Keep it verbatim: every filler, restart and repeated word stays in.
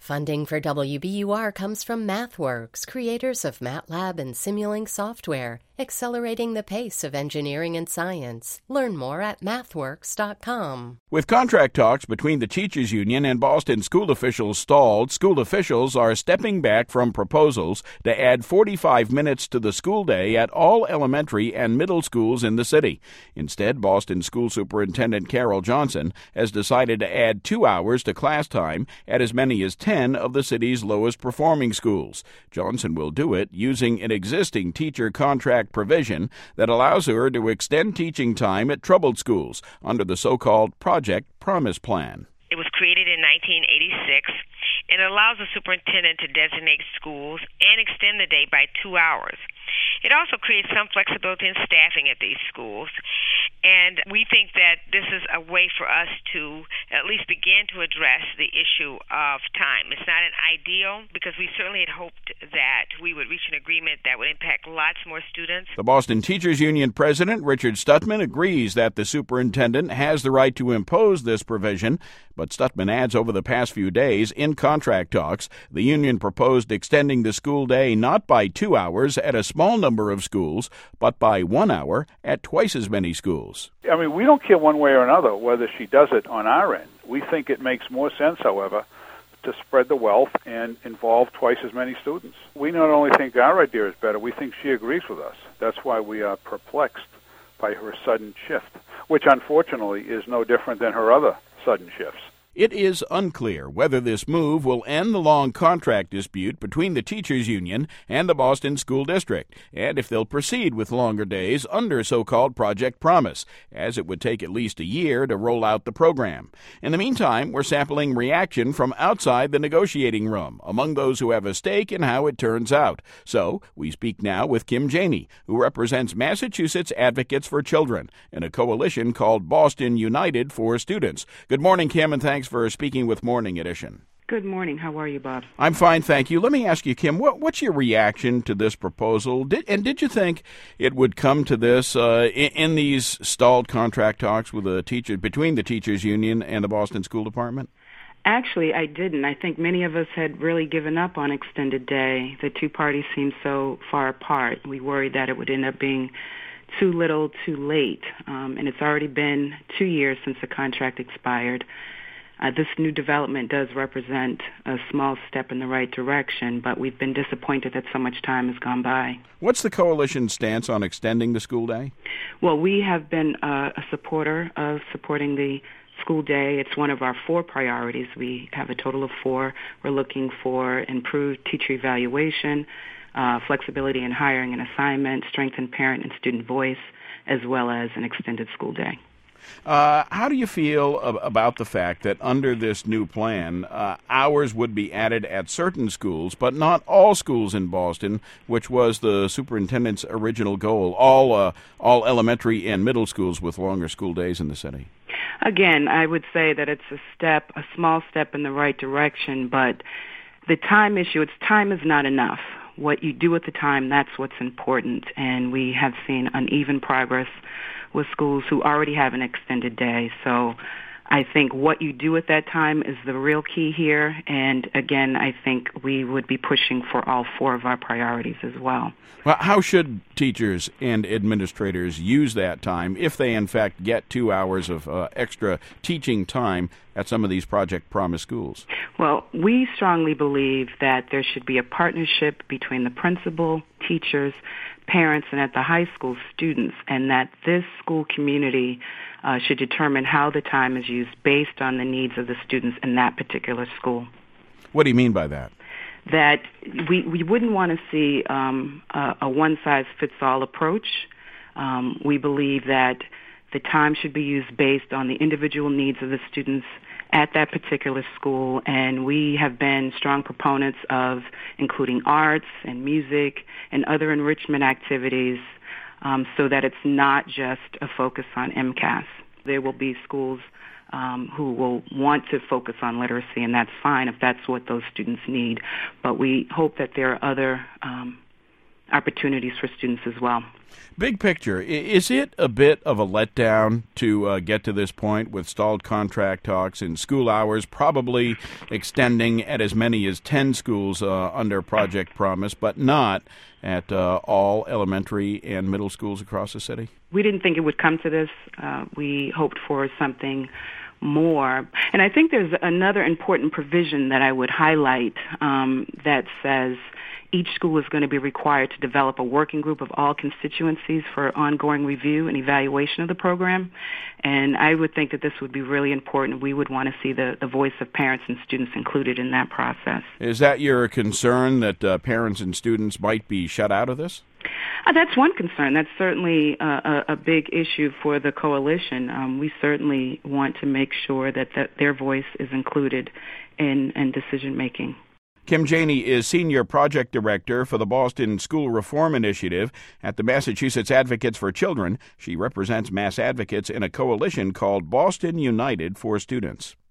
Funding for W B U R comes from MathWorks, creators of MATLAB and Simulink software, accelerating the pace of engineering and science. Learn more at mathworks dot com. With contract talks between the teachers union and Boston school officials stalled, school officials are stepping back from proposals to add forty-five minutes to the school day at all elementary and middle schools in the city. Instead, Boston School Superintendent Carol Johnson has decided to add two hours to class time at as many as ten of the city's lowest performing schools. Johnson will do it using an existing teacher contract provision that allows her to extend teaching time at troubled schools under the so-called Project Promise Plan. It was created in nineteen eighty-six, and it allows the superintendent to designate schools and extend the day by two hours. It also creates some flexibility in staffing at these schools, and we think that this is a way for us to at least begin to address the issue of time. It's not an ideal, because we certainly had hoped that we would reach an agreement that would impact lots more students. The Boston Teachers Union president, Richard Stutman, agrees that the superintendent has the right to impose this provision, but Stutman adds over the past few days, in contract talks, the union proposed extending the school day not by two hours at a small number of schools, but by one hour at twice as many schools. I mean, we don't care one way or another whether she does it on our end. We think it makes more sense, however, to spread the wealth and involve twice as many students. We not only think our idea is better, we think she agrees with us. That's why we are perplexed by her sudden shift, which unfortunately is no different than her other sudden shifts. It is unclear whether this move will end the long contract dispute between the teachers union and the Boston School District, and if they'll proceed with longer days under so-called Project Promise, as it would take at least a year to roll out the program. In the meantime, we're sampling reaction from outside the negotiating room, among those who have a stake in how it turns out. So, we speak now with Kim Janey, who represents Massachusetts Advocates for Children, in a coalition called Boston United for Students. Good morning, Kim, and thanks for speaking with Morning Edition. Good morning. How are you, Bob? I'm fine, thank you. Let me ask you, Kim, what, what's your reaction to this proposal? Did, and did you think it would come to this uh, in, in these stalled contract talks with the teacher, between the teachers union and the Boston School Department? Actually, I didn't. I think many of us had really given up on extended day. The two parties seemed so far apart. We worried that it would end up being too little, too late. Um, and it's already been two years since the contract expired. Uh, this new development does represent a small step in the right direction, but we've been disappointed that so much time has gone by. What's the coalition's stance on extending the school day? Well, we have been uh, a supporter of supporting the school day. It's one of our four priorities. We have a total of four. We're looking for improved teacher evaluation, uh, flexibility in hiring and assignment, strengthened parent and student voice, as well as an extended school day. Uh, how do you feel ab- about the fact that under this new plan, uh, hours would be added at certain schools, but not all schools in Boston, which was the superintendent's original goal, all uh, all elementary and middle schools with longer school days in the city? Again, I would say that it's a step, a small step in the right direction, but the time issue, it's time is not enough. What you do at the time, that's what's important, and we have seen uneven progress with schools who already have an extended day. So I think what you do at that time is the real key here. And again, I think we would be pushing for all four of our priorities as well. Well, how should teachers and administrators use that time if they, in fact, get two hours of uh, extra teaching time at some of these Project Promise schools? Well, we strongly believe that there should be a partnership between the principal, teachers, parents, and at the high school, students, and that this school community uh, should determine how the time is used based on the needs of the students in that particular school. What do you mean by that? That we, we wouldn't want to see um, a, a one-size-fits-all approach. Um, we believe that the time should be used based on the individual needs of the students at that particular school, and we have been strong proponents of including arts and music and other enrichment activities um, so that it's not just a focus on MCAS. There will be schools um, who will want to focus on literacy, and that's fine if that's what those students need. But we hope that there are other um, opportunities for students as well. Big picture, is it a bit of a letdown to uh, get to this point with stalled contract talks and school hours probably extending at as many as ten schools uh, under Project Promise, but not at uh, all elementary and middle schools across the city? We didn't think it would come to this. Uh, we hoped for something more. And I think there's another important provision that I would highlight um, that says each school is going to be required to develop a working group of all constituencies for ongoing review and evaluation of the program. And I would think that this would be really important. We would want to see the, the voice of parents and students included in that process. Is that your concern, that uh, parents and students might be shut out of this? Uh, that's one concern. That's certainly uh, a, a big issue for the coalition. Um, we certainly want to make sure that, that their voice is included in, in decision-making. Kim Janey is Senior Project Director for the Boston School Reform Initiative at the Massachusetts Advocates for Children. She represents Mass Advocates in a coalition called Boston United for Students.